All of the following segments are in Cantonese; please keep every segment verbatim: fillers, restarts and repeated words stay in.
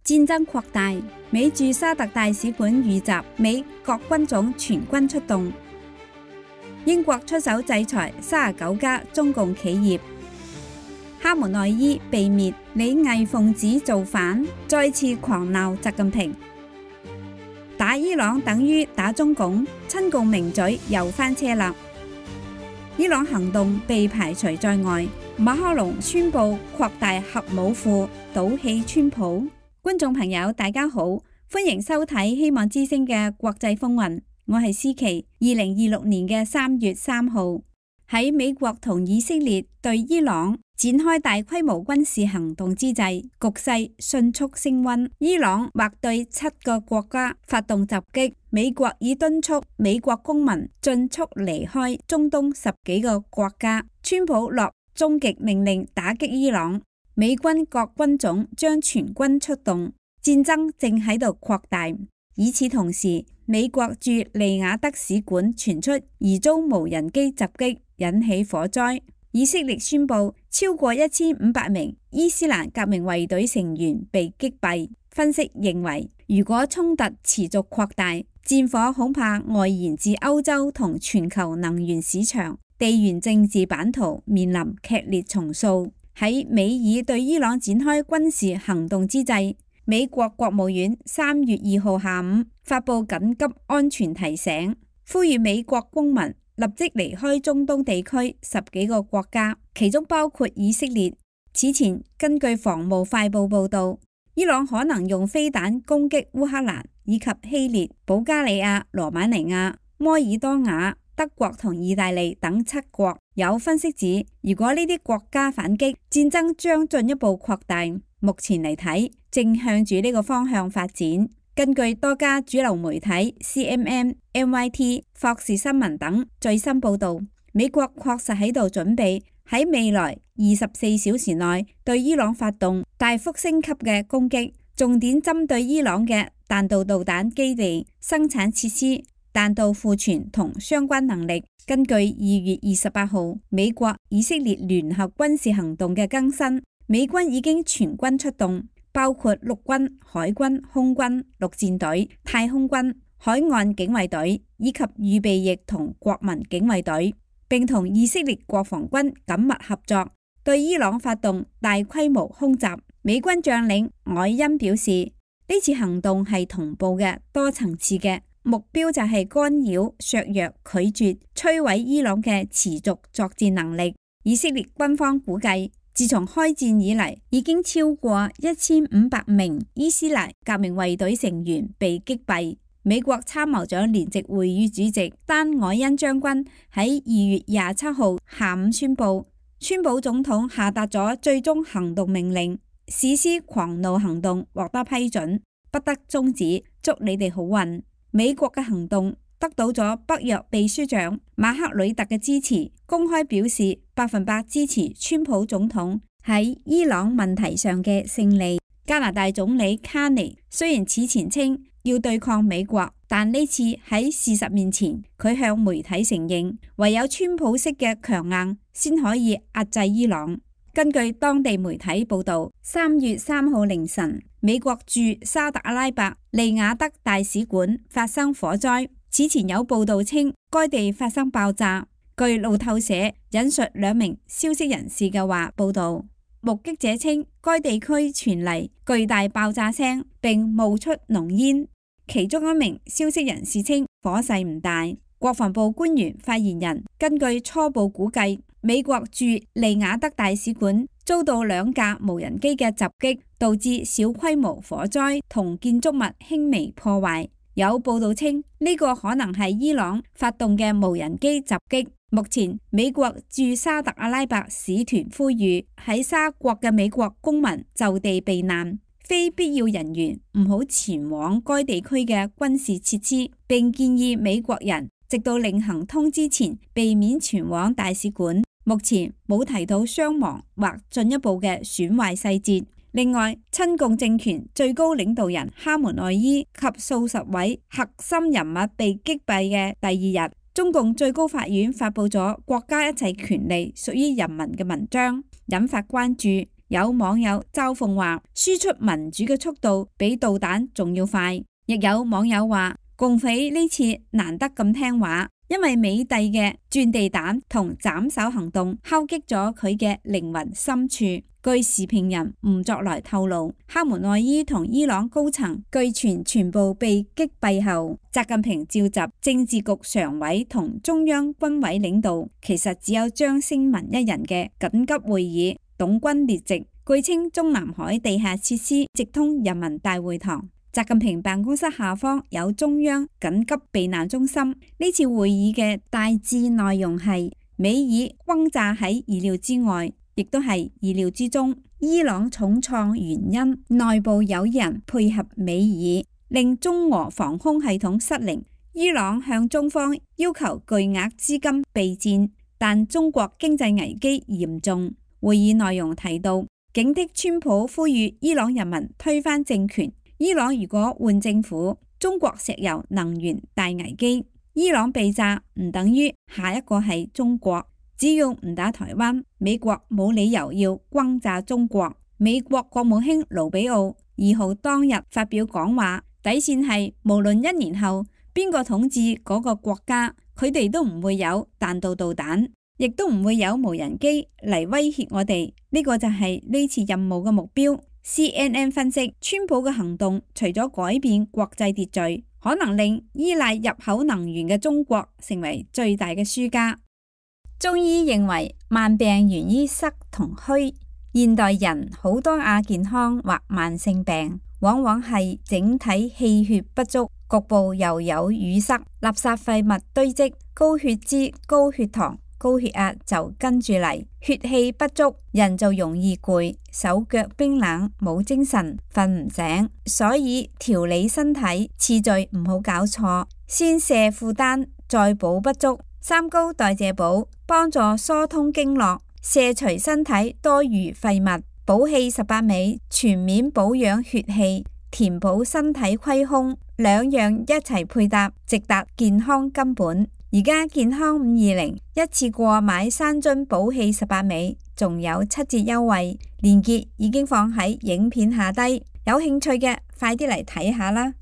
戰爭擴大，美駐沙特大使館遇襲，美國軍種全軍出動。英國出手制裁三十九家中共企業。哈梅內伊被滅，李毅奉旨造反，再次狂鬧習近平。打伊朗等於打中共，親共名嘴又翻車啦。伊朗行動被排除在外，馬克龍宣布擴大核武庫，倒棄川普。觀眾朋友大家好，歡迎收睇希望之聲嘅國際風雲，我係思琪。二零二六年嘅三月三號，喺美國同以色列對伊朗展開大規模軍事行動之際，局勢迅速升溫。伊朗或對七個國家發動襲擊，美國已敦促美國公民盡速離開中東十幾個國家。川普落終極命令打擊伊朗。美軍各軍種將全軍出動，戰爭正喺度擴大。與此同時，美國駐利雅得使館傳出疑遭無人機襲擊，引起火災。以色列宣布超過一千五百名伊斯蘭革命衛隊成員被擊斃。分析認為，如果衝突持續擴大，戰火恐怕外延至歐洲同全球能源市場，地緣政治版圖面臨劇烈重塑。喺美以對伊朗展開軍事行動之際，美國國務院三月二號下午發布緊急安全提醒，呼籲美國公民立即離開中東地區十幾個國家，其中包括以色列。此前根據防務快報報道，伊朗可能用飛彈攻擊烏克蘭以及希臘、保加利亞、羅馬尼亞、摩爾多瓦、德國同意大利等七國。有分析指，如果呢啲國家反擊，戰爭將進一步擴大。目前嚟睇，正向住呢個方向發展。根據多家主流媒體 C N N、N Y T、霍士新聞等最新報道，美國確實喺度準備喺未來二十四小時內對伊朗發動大幅升級嘅攻擊，重點針對伊朗嘅彈道導彈基地、生產設施、彈道庫存同相關能力。根據二月二十八號美國以色列聯合軍事行動嘅更新，美軍已經全軍出動，包括陸軍、海軍、空軍、陸戰隊、太空軍、海岸警衛隊以及預備役同國民警衛隊，並同以色列國防軍緊密合作，對伊朗發動大規模空襲。美軍將領凱恩表示，呢次行動係同步嘅、多層次嘅。目標就係干擾、削弱、拒絕、摧毀伊朗嘅持續作戰能力。以色列軍方估計，自從開戰以嚟，已經超過一千五百名伊斯蘭革命衛隊成員被擊斃。美國參謀長聯席會議主席丹凱恩將軍喺二月廿七號下午宣布，川普總統下達咗最終行動命令，史詩狂怒行動獲得批准，不得終止。祝你哋好運。美國嘅行動得到咗北約秘書長馬克呂特嘅支持，公開表示百分百支持川普總統喺伊朗問題上嘅勝利。加拿大總理卡尼雖然此前稱要對抗美國，但呢次喺事實面前，佢向媒體承認，唯有川普式嘅強硬先可以壓制伊朗。根據當地媒體報道，三月三號凌晨，美國駐沙特阿拉伯利雅得大使館發生火災。此前有報道稱，該地發生爆炸。據路透社引述兩名消息人士嘅話報道，目擊者稱該地區傳嚟巨大爆炸聲，並冒出濃煙。其中一名消息人士稱，火勢唔大。國防部官員發言人根據初步估計，美國駐利雅得大使館遭到兩架無人機嘅襲擊，導致小規模火災同建築物輕微破壞。有報道稱，呢個可能係伊朗發動嘅無人機襲擊。目前，美國駐沙特阿拉伯使團呼籲喺沙國嘅美國公民就地避難，非必要人員唔好前往該地區嘅軍事設施，並建議美國人直到另行通知前避免前往大使館。目前冇提到傷亡或進一步嘅損壞細節。另外，親共政權最高領導人哈梅內伊及數十位核心人物被擊斃嘅第二日，中共最高法院發布咗國家一切權利屬於人民嘅文章，引發關注。 有網友嘲諷話，輸出民主嘅速度比導彈仲要快。亦有網友話，共匪呢次難得咁聽話，因為美帝嘅鑽地彈同斬首行動敲擊咗佢嘅靈魂深處。據時評人吳作來透露，哈梅內伊同伊朗高層據傳全部被擊斃後，習近平召集政治局常委同中央軍委領導，其實只有張星文一人嘅緊急會議，董軍列席。據稱中南海地下設施直通人民大會堂，習近平辦公室下方有中央緊急避難中心。呢次會議嘅大致內容係美以轟炸喺意料之外，亦都係意料之中。伊朗重創原因，內部有人配合美以，令中俄防空系統失靈。伊朗向中方要求巨額資金備戰，但中國經濟危機嚴重。會議內容提到，警惕川普呼籲伊朗人民推翻政權。伊朗如果換政府，中國石油能源大危機。伊朗被炸唔等於下一個係中國。只要唔打台灣，美國冇理由要轟炸中國。美國國務卿盧比奧二號當日發表講話，底線係無論一年後邊個統治嗰個國家，佢哋都唔會有彈道導彈，亦都唔會有無人機嚟威脅我哋。呢個就係呢次任務嘅目標。C N N 分析，川普嘅行動除咗改變國際秩序，可能令依賴入口能源嘅中國成為最大嘅輸家。中醫認為，慢病源於濕同虛。現代人好多亞健康或慢性病，往往係整體氣血不足，局部又有淤塞，垃圾廢物堆積，高血脂、高血糖、高血壓就跟住嚟，血氣不足，人就容易攰，手腳冰冷，冇精神，瞓唔醒。所以調理身體次序唔好搞錯，先瀉負擔，再補不足。三高代謝補幫助疏通經絡，卸除身體多餘廢物。補氣十八味全面保養血氣，填補身體虧空，兩樣一齊配搭，直達健康根本。而家健康五二零一次過買三樽補氣十八味，仲有七折優惠，鏈接已經放喺影片下低，有興趣嘅快啲嚟睇下啦。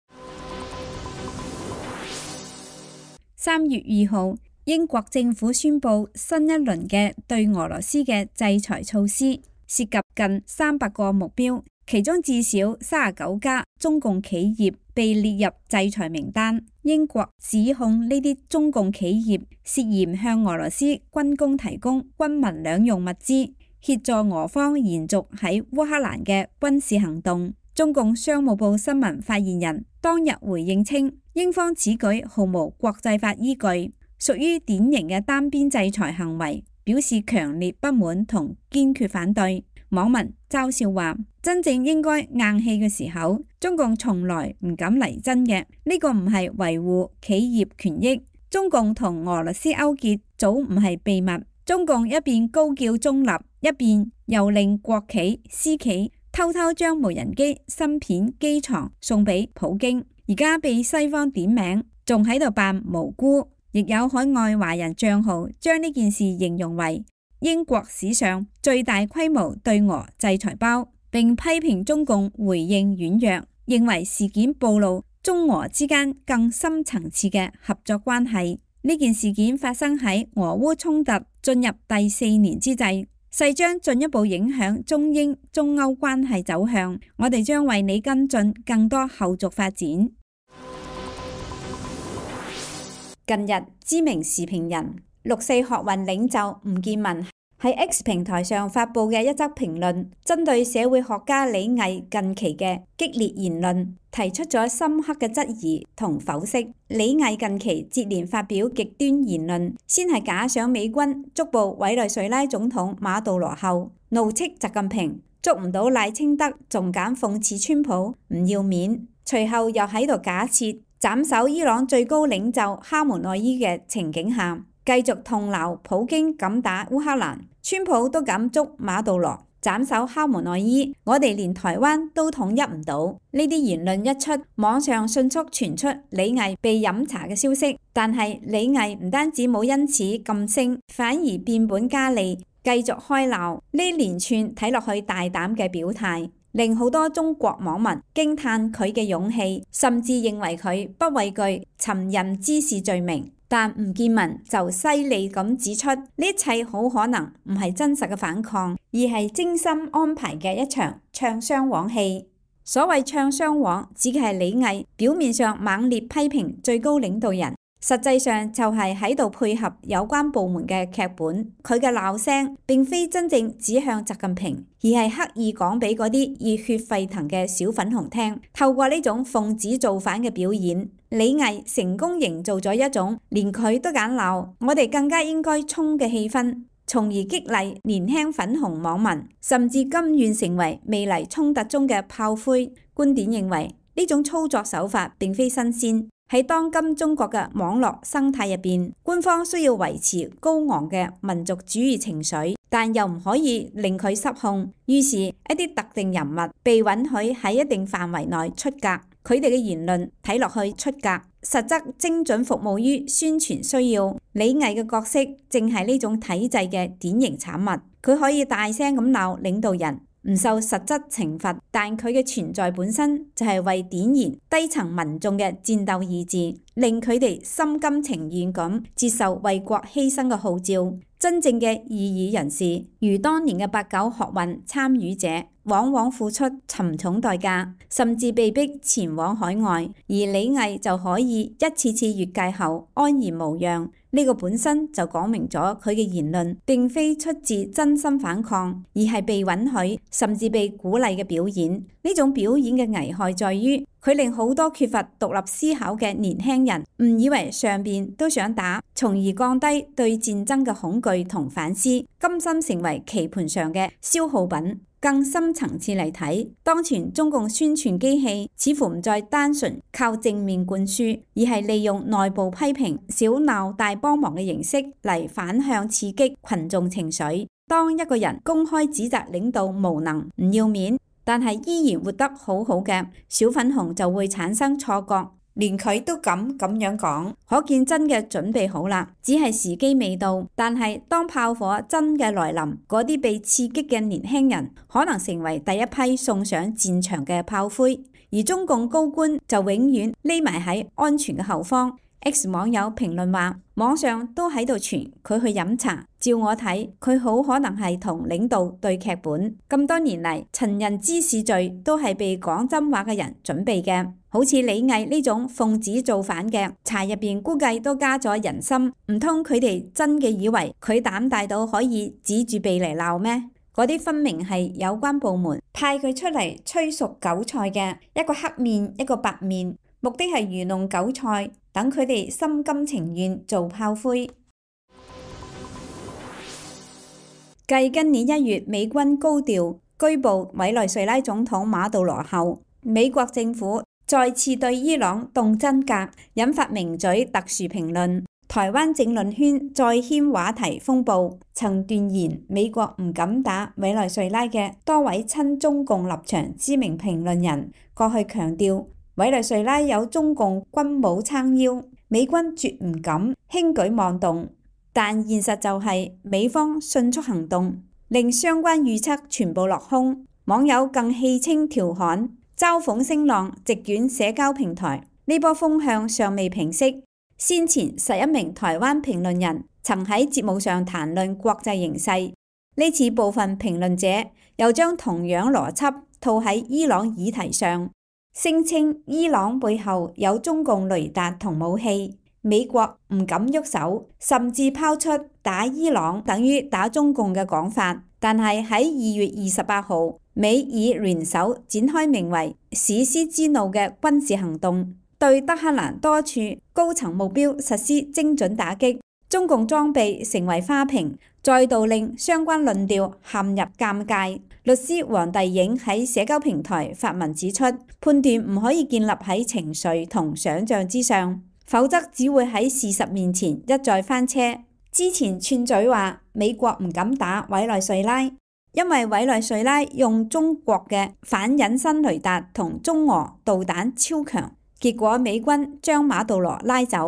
三月二號，英國政府宣布新一輪嘅對俄羅斯嘅制裁措施，涉及近三百個目標，其中至少三十九家中共企業被列入制裁名單。英國指控呢啲中共企業涉嫌向俄羅斯軍工提供軍民兩用物資，協助俄方延續喺烏克蘭嘅軍事行動。中共商務部新聞發言人當日回應稱，英方此舉毫無國際法依據，屬於典型嘅單邊制裁行為，表示強烈不滿同堅決反對。網民嘲笑話，真正應該硬氣嘅時候，中共從來唔敢嚟真嘅，呢個唔係維護企業權益。中共同俄羅斯勾結早唔係秘密，中共一邊高叫中立，一邊又令國企、私企偷偷將無人機芯片機床送俾普京，而家被西方點名，仲喺度扮無辜。亦有海外華人賬號將呢件事形容為英國史上最大規模對俄制裁包，並批評中共回應軟弱，認為事件暴露中俄之間更深層次嘅合作關係。呢件事件發生喺俄烏衝突進入第四年之際，勢將進一步影響中英、中歐關係走向。我哋將為你跟進更多後續發展。近日，知名時評人六四學運領袖吳健民喺 X 平台上發布嘅一則評論，針對社會學家李毅近期嘅激烈言論，提出咗深刻嘅質疑同剖析。李毅近期接連發表極端言論，先係假想美軍捉捕委內瑞拉總統馬杜羅後，怒斥習近平捉唔到賴清德，仲揀諷刺川普唔要面，隨後又喺度假設斬首伊朗最高領袖哈梅內伊嘅情景下，繼續痛鬧普京敢打烏克蘭，川普都敢捉馬杜羅，斬首哈梅內伊，我哋連台灣都統一唔到。呢啲言論一出，網上迅速傳出李毅被飲茶嘅消息。但係李毅唔單止冇因此噤聲，反而變本加厲， 繼續開鬧。呢連串睇落去大膽嘅表態，令好多中國網民驚嘆佢嘅勇氣，甚至認為佢不畏懼尋釁滋事罪名。但吳建民就犀利咁指出，呢一切好可能唔係真實嘅反抗，而係精心安排嘅一場唱雙簧戲。所謂唱雙簧，指嘅係李毅表面上猛烈批評最高領導人，實際上就係喺度配合有關部門嘅劇本。佢嘅鬧聲並非真正指向習近平，而係刻意講俾嗰啲熱血沸騰嘅小粉紅聽。透過呢種奉旨造反嘅表演，李毅成功營造咗一種連佢都敢鬧，我哋更加應該衝嘅氣氛，從而激勵年輕粉紅網民，甚至甘願成為未來衝突中嘅炮灰。觀點認為呢種操作手法並非新鮮。喺當今中國嘅網絡生態入邊，官方需要維持高昂嘅民族主義情緒，但又唔可以令佢失控。於是，一啲特定人物被允許喺一定範圍內出格，佢哋嘅言論睇落去出格，實則精準服務於宣傳需要。李毅嘅角色正係呢種體制嘅典型產物。佢可以大聲咁鬧領導人，唔受實質懲罰，但佢嘅存在本身就係為點燃低層民眾嘅戰鬥意志，令佢哋心甘情願咁接受為國犧牲嘅號召。真正嘅異議人士，如當年嘅八九學運參與者，往往付出沉重代價，甚至被逼前往海外，而李毅就可以一次次越界後安然無恙。呢個本身就講明咗佢嘅言論並非出自真心反抗，而係被允許甚至被鼓勵嘅表演。呢種表演嘅危害在於，佢令好多缺乏獨立思考嘅年輕人誤以為上邊都想打，從而降低對戰爭嘅恐懼同反思，甘心成為棋盤上嘅消耗品。更深層次嚟睇，當前中共宣傳機器似乎唔再單純靠正面灌輸，而係利用內部批評、小鬧大幫忙嘅形式嚟反向刺激群眾情緒。當一個人公開指責領導無能、唔要面，但係依然活得好好嘅，小粉紅就會產生錯覺。連佢都敢咁樣講，可見真嘅準備好啦，只係時機未到。但係當炮火真嘅來臨，嗰啲被刺激嘅年輕人可能成為第一批送上戰場嘅炮灰，而中共高官就永遠匿埋喺安全嘅後方。X 網友評論話，網上都喺度傳佢去飲茶，照我睇，佢好可能係同領導對劇本。咁多年嚟，尋釁滋事罪都係被講真話嘅人準備嘅，好似李毅呢種奉旨造反嘅，茶入邊估計都加咗人心。唔通佢哋真嘅以為佢膽大到可以指住鼻嚟鬧咩？嗰啲分明係有關部門派佢出嚟催熟韭菜嘅，一個黑面一個白面，目的係愚弄韭菜，等佢哋心甘情願做炮灰。繼今年一月美軍高調拘捕委內瑞拉總統馬杜羅後，美國政府再次對伊朗動真格，引發名嘴特殊評論。台灣政論圈再掀話題風暴，曾斷言美國唔敢打委內瑞拉嘅多位親中共立場知名評論人，過去強調委內瑞拉有中共軍武撐腰，美軍絕唔敢輕舉妄動。但現實就係美方迅速行動，令相關預測全部落空。網友更戲稱調侃，嘲諷聲浪席捲社交平台。呢波風向尚未平息。先前十一名台灣評論人曾喺節目上談論國際形勢，呢次部分評論者又將同樣邏輯套喺伊朗議題上，聲稱伊朗背後有中共雷達同武器，美國唔敢喐手，甚至拋出打伊朗等於打中共嘅講法。但係喺二月二十八號，美以聯手展開名為史詩之怒嘅軍事行動，對德黑蘭多處高層目標實施精準打擊，中共裝備成為花瓶，再度令相關論調陷入尷尬。律師黃帝影喺社交平台發文指出，判斷唔可以建立喺情緒同想像之上，否則只會喺事實面前一再翻車。之前串嘴話美國唔敢打委內瑞拉，因為委內瑞拉用中國嘅反隱身雷達同中俄導彈超強。結果美軍將馬杜羅拉走，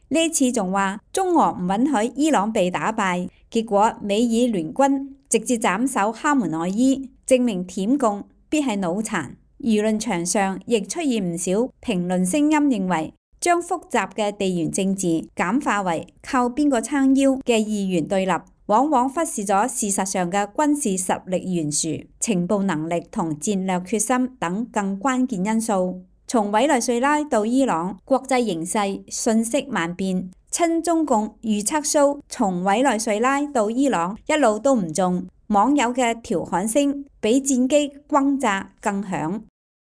呢次仲話中俄唔允許伊朗被打敗，結果美以聯軍直接斬首哈梅內伊，證明舔共必係腦殘。輿論場上亦出現唔少評論聲音，認為將複雜嘅地緣政治簡化為靠邊個撐腰嘅二元對立，往往忽視咗事實上嘅軍事實力懸殊、情報能力同戰略決心等更關鍵因素。從委內瑞拉到伊朗，國際形勢瞬息萬變，親中共預測數從委內瑞拉到伊朗一路都唔中，網友嘅調侃聲比戰機轟炸更響。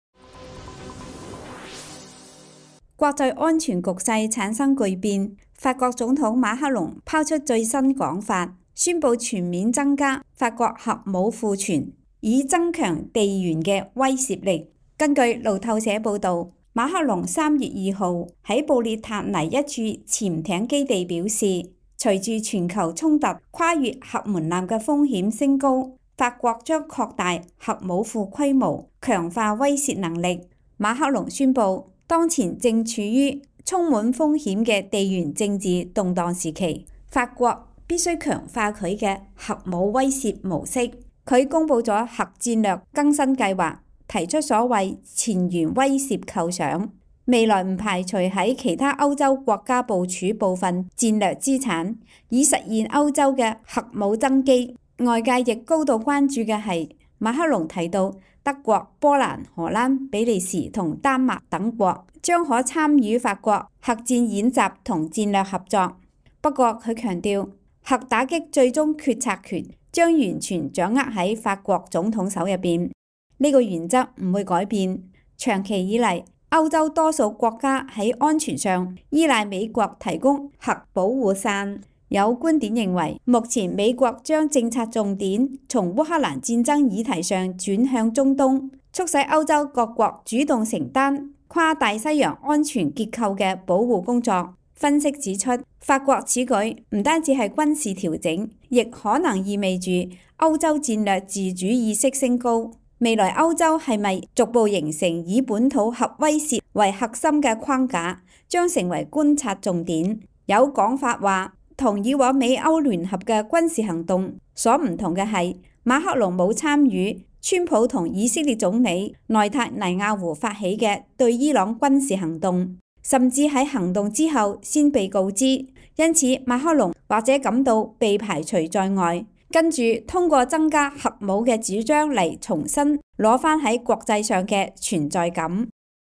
國際安全局勢產生巨變，法國總統馬克龍拋出最新講法，宣布全面增加法國核武庫存，以增強地緣嘅威懾力。根據路透社報導，馬克龍三月二號喺布列塔尼一處潛艇基地表示，隨住全球衝突跨越核門檻嘅風險升高，法國將擴大核武庫規模，強化威懾能力。馬克龍宣布，當前正處於充滿風險嘅地緣政治動盪時期，法國必須強化佢嘅核武威懾模式。佢公布咗核戰略更新計劃，提出所謂前沿威懾構想，未來唔排除喺其他歐洲國家部署部分戰略資產，以實現歐洲嘅核武增機。外界亦高度關注嘅係馬克龍提到德國、波蘭、荷蘭、比利時同丹麥等國將可參與法國核戰演習同戰略合作。不過佢強調，核打擊最終決策權將完全掌握喺法國總統手入邊。呢個原則唔會改變。長期以嚟，歐洲多數國家喺安全上依賴美國提供核保護傘。有觀點認為，目前美國將政策重點從烏克蘭戰爭議題上轉向中東，促使歐洲各國主動承擔跨大西洋安全結構嘅保護工作。分析指出，法國此舉唔單止係軍事調整，亦可能意味住歐洲戰略自主意識升高。未來歐洲係咪逐步形成以本土核威懾為核心嘅框架，將成為觀察重點。有講法話，同以往美歐聯合嘅軍事行動所唔同嘅係，馬克龍冇參與川普同以色列總理內塔尼亞胡發起嘅對伊朗軍事行動，甚至喺行動之後先被告知，因此馬克龍或者感到被排除在外。跟住通過增加核武嘅主張嚟重新攞返喺國際上嘅存在感。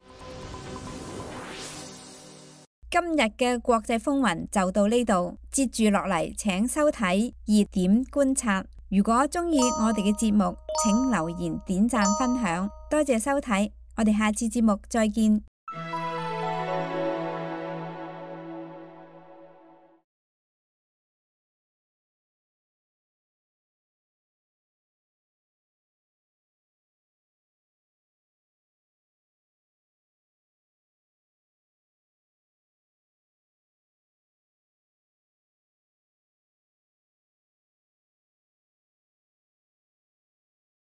今日嘅國際風雲就到呢度，接住落嚟請收睇熱點觀察。如果中意我哋嘅節目，請留言、點讚、分享。多謝收睇，我哋下次節目再見。